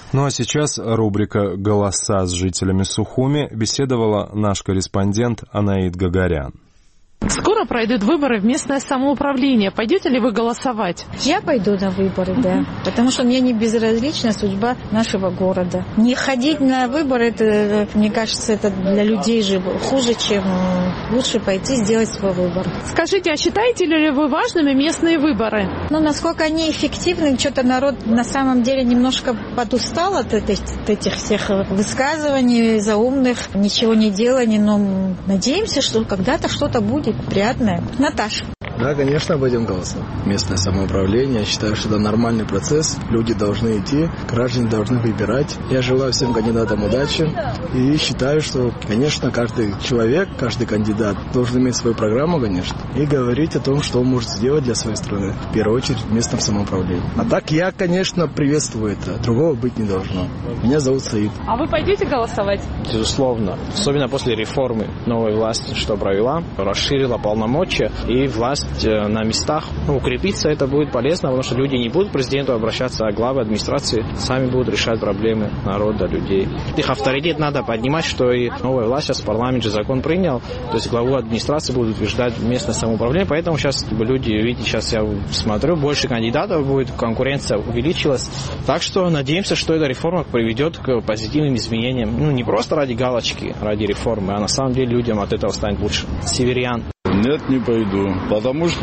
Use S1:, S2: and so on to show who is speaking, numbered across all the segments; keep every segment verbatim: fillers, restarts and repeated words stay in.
S1: Ну а сейчас рубрика «Голоса с жителями Сухуми» беседовала наш корреспондент Анаид Гагарян.
S2: Скоро пройдут выборы в местное самоуправление. Пойдете ли вы голосовать?
S3: Я пойду на выборы, да. Потому что мне не безразлична судьба нашего города. Не ходить на выборы, это, мне кажется, это для людей же хуже, чем лучше пойти сделать свой выбор.
S2: Скажите, а считаете ли вы важными местные выборы?
S3: Ну, насколько они эффективны, что-то народ на самом деле немножко подустал от этих, от этих всех высказываний заумных, ничего не делания, но надеемся, что когда-то что-то будет приятное. Наташа.
S4: Да, конечно, пойдем голосовать. Местное самоуправление, я считаю, что это нормальный процесс. Люди должны идти, граждане должны выбирать. Я желаю всем кандидатам удачи. И считаю, что, конечно, каждый человек, каждый кандидат должен иметь свою программу, конечно, и говорить о том, что он может сделать для своей страны. В первую очередь в местном самоуправлении. А так я, конечно, приветствую это. Другого быть не должно. Меня зовут Саид.
S2: А вы пойдете голосовать?
S5: Безусловно. Особенно после реформы новой власти, что провела, расширила полномочия, и власть на местах, ну, укрепиться это будет полезно, потому что люди не будут к президенту обращаться, а главы администрации сами будут решать проблемы народа, людей. Их авторитет надо поднимать, что и новая власть, сейчас парламент же закон принял, то есть главу администрации будут утверждать местное самоуправление, поэтому сейчас люди, видите, сейчас я смотрю, больше кандидатов будет, конкуренция увеличилась, так что надеемся, что эта реформа приведет к позитивным изменениям, ну, не просто ради галочки, ради реформы, а на самом деле людям от этого станет лучше. Северян.
S6: Нет, не пойду, потому что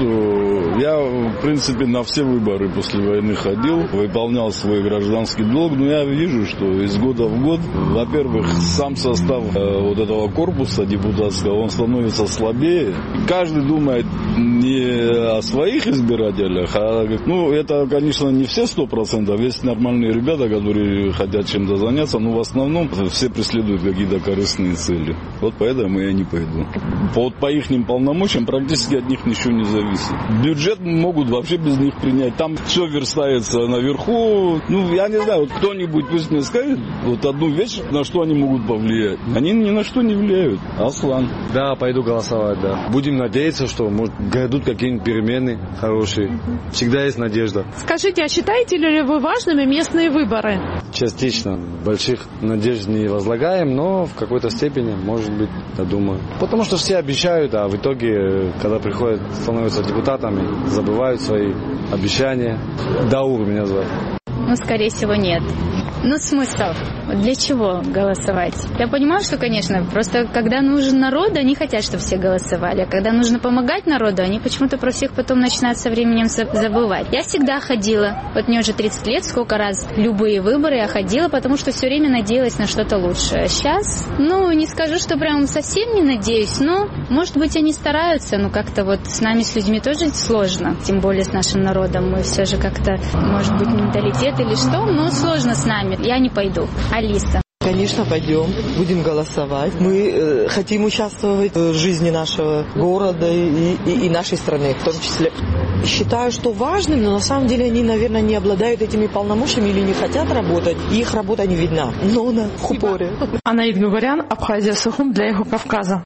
S6: я, в принципе, на все выборы после войны ходил, выполнял свой гражданский долг, но я вижу, что из года в год, во-первых, сам состав э, вот этого корпуса депутатского, он становится слабее. Каждый думает не о своих избирателях, а, ну, это, конечно, не все сто процентов, есть нормальные ребята, которые хотят чем-то заняться, но в основном все преследуют какие-то корыстные цели. Вот поэтому я не пойду. Вот по их полномочиям практически от них ничего не зависит. Бюджет могут вообще без них принять. Там все верстается наверху. Ну, я не знаю, вот кто-нибудь пусть мне скажет вот одну вещь, на что они могут повлиять. Они ни на что не влияют. Аслан.
S7: Да, пойду голосовать, да. Будем надеяться, что, может, грядут какие-нибудь перемены хорошие. Всегда есть надежда.
S2: Скажите, а считаете ли вы важными местные выборы?
S7: Частично. Больших надежд не возлагаем, но в какой-то степени, может быть, я думаю. Потому что все обещают, а в итоге, когда приходят, становятся депутатами, забывают свои обещания. Даур меня зовут.
S8: Ну, скорее всего, нет. Ну, смысл? Для чего голосовать? Я понимаю, что, конечно, просто когда нужен народ, они хотят, чтобы все голосовали. А когда нужно помогать народу, они почему-то про всех потом начинают со временем забывать. Я всегда ходила. Вот мне уже тридцать лет, сколько раз любые выборы я ходила, потому что все время надеялась на что-то лучшее. А сейчас, ну, не скажу, что прям совсем не надеюсь, но, может быть, они стараются, но как-то вот с нами, с людьми тоже сложно. Тем более с нашим народом. Мы все же как-то, может быть, менталитет или что, но сложно с нами. Я не пойду. Алиса.
S9: Конечно, пойдем, будем голосовать. Мы э, хотим участвовать в жизни нашего города и, и, и нашей страны в том числе. Считаю, что важным, но на самом деле они, наверное, не обладают этими полномочиями или не хотят работать. И их работа не видна. Но на Хупоре.
S2: Анаид Гагарян, Абхазия, Сухум для Эхо Кавказа.